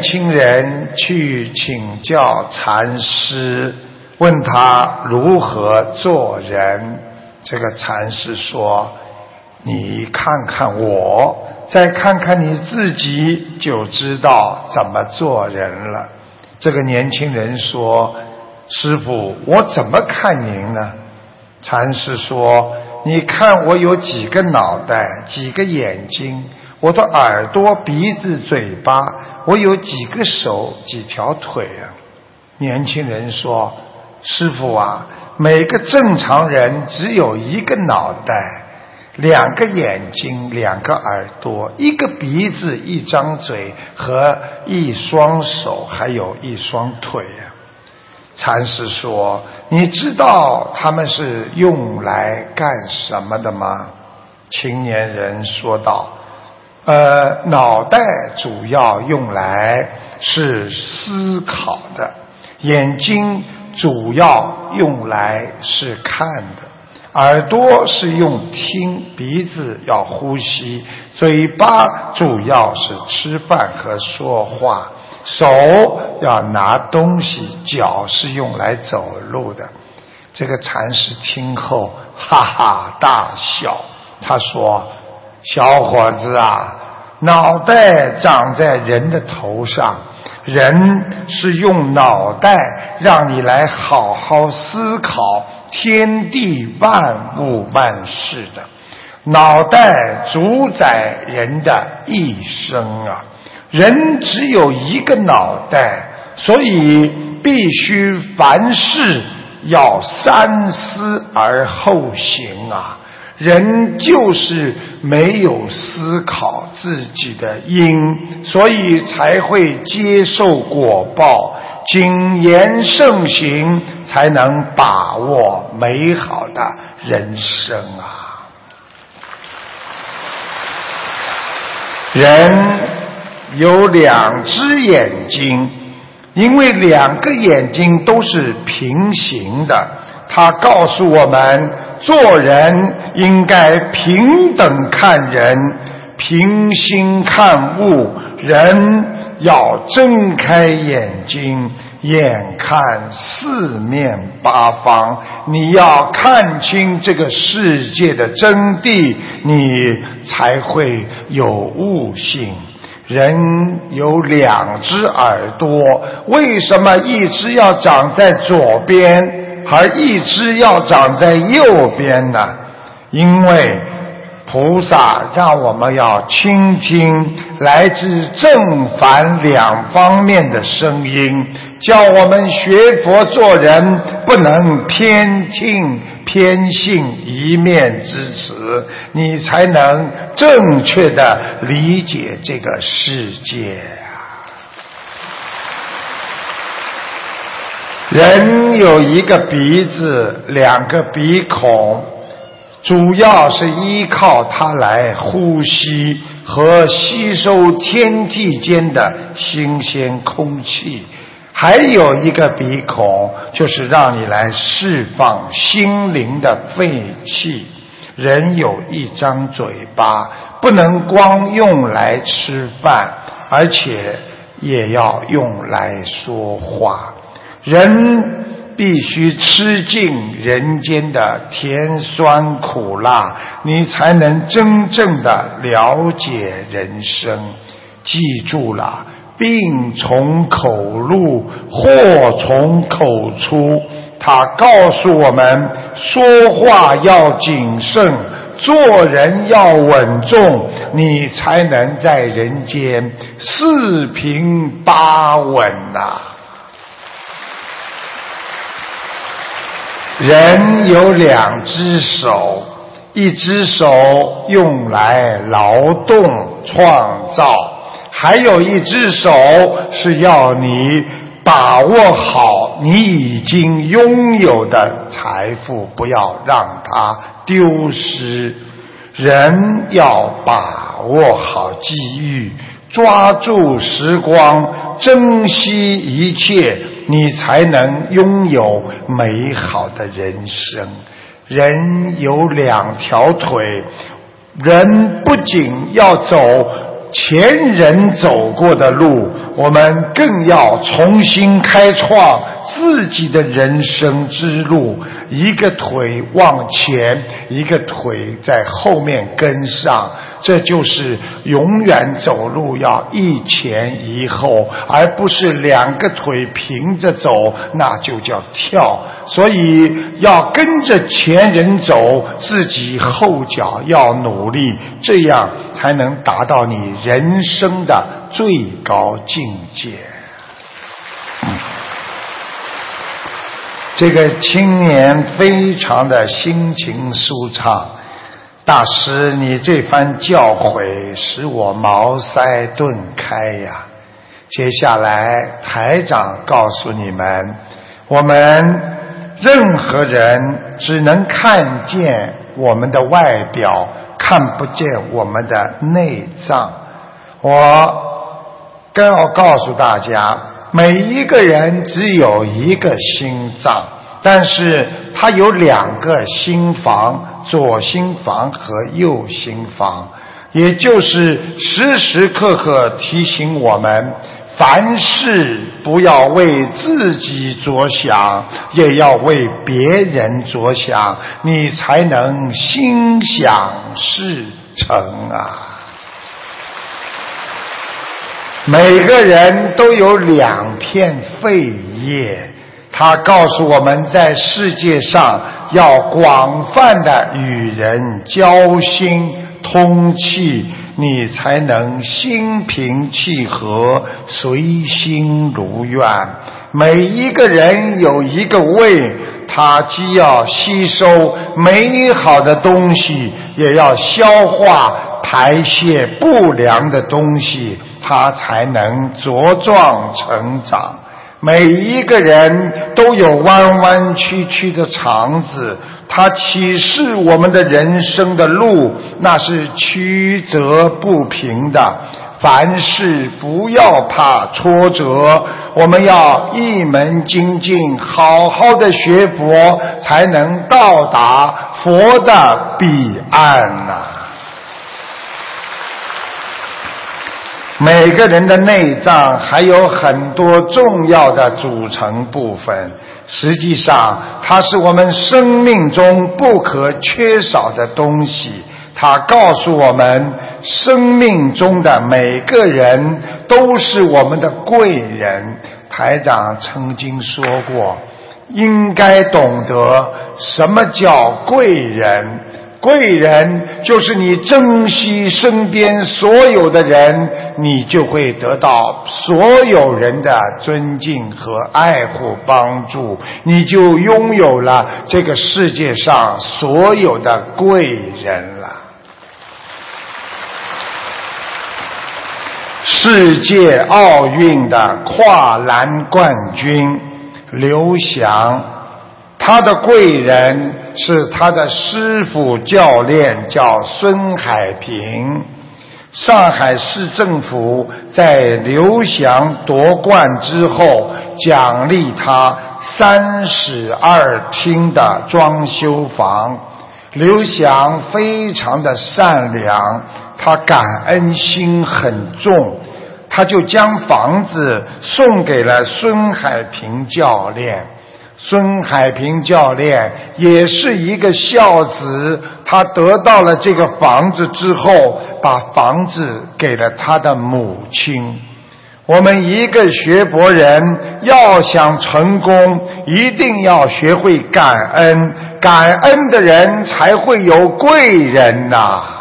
轻人去请教禅师，问他如何做人。这个禅师说，你看看我，再看看你自己，就知道怎么做人了。这个年轻人说，师父，我怎么看您呢？禅师说，你看我有几个脑袋，几个眼睛，我的耳朵、鼻子、嘴巴，我有几个手、几条腿啊。年轻人说，师父啊，每个正常人只有一个脑袋，两个眼睛，两个耳朵，一个鼻子，一张嘴和一双手，还有一双腿啊。禅师说，你知道他们是用来干什么的吗？青年人说道，脑袋主要用来是思考的，眼睛主要用来是看的，耳朵是用听，鼻子要呼吸，嘴巴主要是吃饭和说话，手要拿东西，脚是用来走路的。这个禅师听后哈哈大笑，他说，小伙子啊，脑袋长在人的头上，人是用脑袋让你来好好思考天地万物万事的，脑袋主宰人的一生啊。人只有一个脑袋，所以必须凡事要三思而后行啊。人就是没有思考自己的因，所以才会接受果报，谨言慎行，才能把握美好的人生啊。人有两只眼睛，因为两个眼睛都是平行的，它告诉我们，做人应该平等看人，平心看物，人要睁开眼睛，眼看四面八方，你要看清这个世界的真谛，你才会有悟性。人有两只耳朵，为什么一只要长在左边，而一只要长在右边呢？因为菩萨让我们要倾听来自正反两方面的声音，叫我们学佛做人不能偏听偏信一面之词，你才能正确的理解这个世界啊。人有一个鼻子，两个鼻孔，主要是依靠它来呼吸和吸收天地间的新鲜空气，还有一个鼻孔，就是让你来释放心灵的废气。人有一张嘴巴，不能光用来吃饭，而且也要用来说话。人必须吃尽人间的甜酸苦辣，你才能真正的了解人生。记住了，病从口入，祸从口出。他告诉我们，说话要谨慎，做人要稳重，你才能在人间四平八稳啊。人有两只手，一只手用来劳动创造，还有一只手是要你把握好你已经拥有的财富，不要让它丢失。人要把握好机遇，抓住时光，珍惜一切，你才能拥有美好的人生。人有两条腿，人不仅要走前人走过的路， 我们更要重新开创自己的人生之路，一个腿往前，一个腿在后面跟上，这就是永远走路要一前一后，而不是两个腿平着走，那就叫跳。所以要跟着前人走，自己后脚要努力，这样才能达到你人生的最高境界。这个青年非常的心情舒畅，大师，你这番教诲使我茅塞顿开呀！接下来台长告诉你们，我们任何人只能看见我们的外表，看不见我们的内脏。我更要告诉大家，每一个人只有一个心脏，但是它有两个心房，左心房和右心房，也就是时时刻刻提醒我们，凡事不要为自己着想，也要为别人着想，你才能心想事成啊！每个人都有两片肺叶，他告诉我们在世界上要广泛的与人交心通气，你才能心平气和，随心如愿。每一个人有一个胃，他既要吸收美好的东西，也要消化排泄不良的东西，他才能茁壮成长。每一个人都有弯弯曲曲的肠子，它启示我们的人生的路，那是曲折不平的。凡事不要怕挫折，我们要一门精进，好好的学佛，才能到达佛的彼岸啊！每个人的内脏还有很多重要的组成部分，实际上它是我们生命中不可缺少的东西。它告诉我们，生命中的每个人都是我们的贵人。台长曾经说过，应该懂得什么叫贵人。贵人就是你珍惜身边所有的人，你就会得到所有人的尊敬和爱护帮助，你就拥有了这个世界上所有的贵人了。世界奥运的跨栏冠军刘翔，他的贵人是他的师父教练，叫孙海平。上海市政府在刘翔夺冠之后，奖励他3室2厅的装修房。刘翔非常的善良，他感恩心很重，他就将房子送给了孙海平教练。孙海平教练也是一个孝子，他得到了这个房子之后，把房子给了他的母亲。我们一个学佛人要想成功，一定要学会感恩，感恩的人才会有贵人呐。